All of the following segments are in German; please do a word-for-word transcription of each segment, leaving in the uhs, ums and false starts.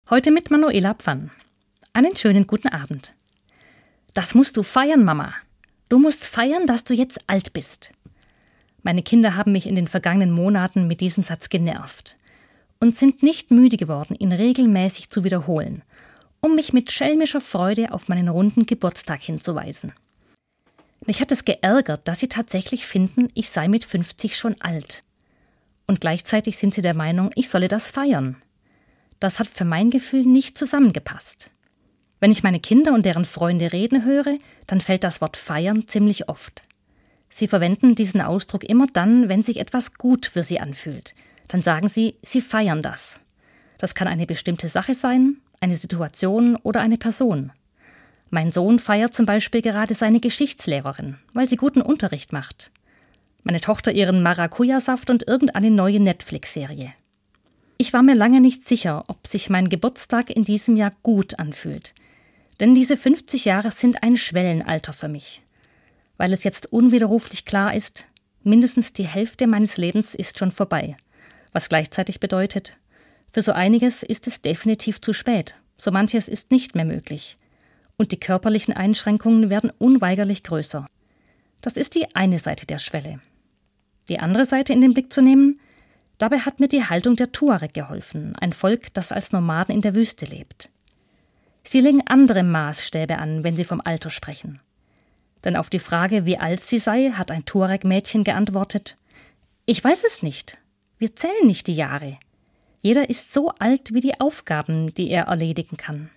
Heute mit Manuela Pfann. Einen schönen guten Abend. Das musst du feiern, Mama. Du musst feiern, dass du jetzt alt bist. Meine Kinder haben mich in den vergangenen Monaten mit diesem Satz genervt und sind nicht müde geworden, ihn regelmäßig zu wiederholen, um mich mit schelmischer Freude auf meinen runden Geburtstag hinzuweisen. Mich hat es geärgert, dass sie tatsächlich finden, ich sei mit fünfzig schon alt. Und gleichzeitig sind sie der Meinung, ich solle das feiern. Das hat für mein Gefühl nicht zusammengepasst. Wenn ich meine Kinder und deren Freunde reden höre, dann fällt das Wort feiern ziemlich oft. Sie verwenden diesen Ausdruck immer dann, wenn sich etwas gut für sie anfühlt. Dann sagen sie, sie feiern das. Das kann eine bestimmte Sache sein, eine Situation oder eine Person. Mein Sohn feiert zum Beispiel gerade seine Geschichtslehrerin, weil sie guten Unterricht macht. Meine Tochter ihren Maracuja-Saft und irgendeine neue Netflix-Serie. Ich war mir lange nicht sicher, ob sich mein Geburtstag in diesem Jahr gut anfühlt. Denn diese fünfzig Jahre sind ein Schwellenalter für mich. Weil es jetzt unwiderruflich klar ist, mindestens die Hälfte meines Lebens ist schon vorbei. Was gleichzeitig bedeutet, für so einiges ist es definitiv zu spät. So manches ist nicht mehr möglich. Und die körperlichen Einschränkungen werden unweigerlich größer. Das ist die eine Seite der Schwelle. Die andere Seite in den Blick zu nehmen, dabei hat mir die Haltung der Tuareg geholfen, ein Volk, das als Nomaden in der Wüste lebt. Sie legen andere Maßstäbe an, wenn sie vom Alter sprechen. Denn auf die Frage, wie alt sie sei, hat ein Tuareg-Mädchen geantwortet: Ich weiß es nicht. Wir zählen nicht die Jahre. Jeder ist so alt wie die Aufgaben, die er erledigen kann.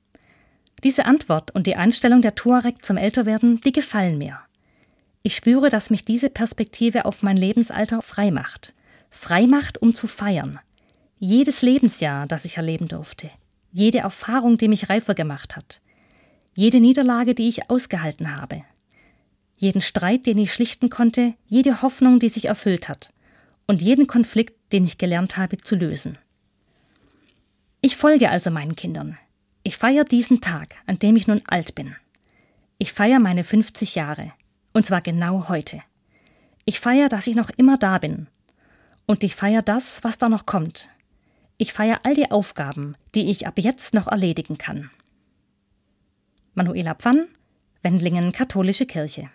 Diese Antwort und die Einstellung der Tuareg zum Älterwerden, die gefallen mir. Ich spüre, dass mich diese Perspektive auf mein Lebensalter frei macht. Frei macht, um zu feiern. Jedes Lebensjahr, das ich erleben durfte. Jede Erfahrung, die mich reifer gemacht hat. Jede Niederlage, die ich ausgehalten habe. Jeden Streit, den ich schlichten konnte. Jede Hoffnung, die sich erfüllt hat. Und jeden Konflikt, den ich gelernt habe zu lösen. Ich folge also meinen Kindern. Ich feiere diesen Tag, an dem ich nun alt bin. Ich feiere meine fünfzig Jahre. Und zwar genau heute. Ich feiere, dass ich noch immer da bin. Und ich feiere das, was da noch kommt. Ich feiere all die Aufgaben, die ich ab jetzt noch erledigen kann. Manuela Pfann, Wendlingen Katholische Kirche.